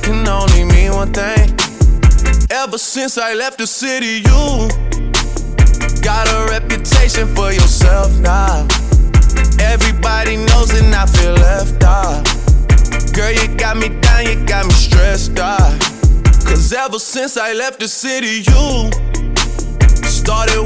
can only mean one thing. Ever since I left the city, you got a reputation for yourself now. Everybody knows and I feel left out. Girl, you got me down, you got me stressed out. Cause ever since I left the city, you started